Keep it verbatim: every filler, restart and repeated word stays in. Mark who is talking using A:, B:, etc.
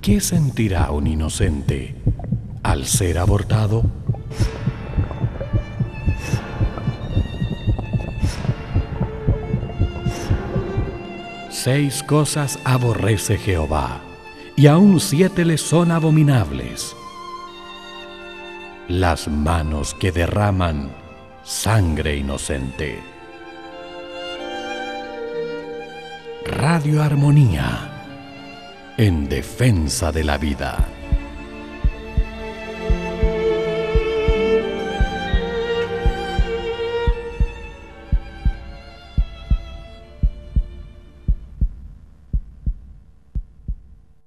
A: ¿Qué sentirá un inocente al ser abortado? Seis cosas aborrece Jehová, y aún siete le son abominables: las manos que derraman sangre inocente. Radio Armonía, en defensa de la vida.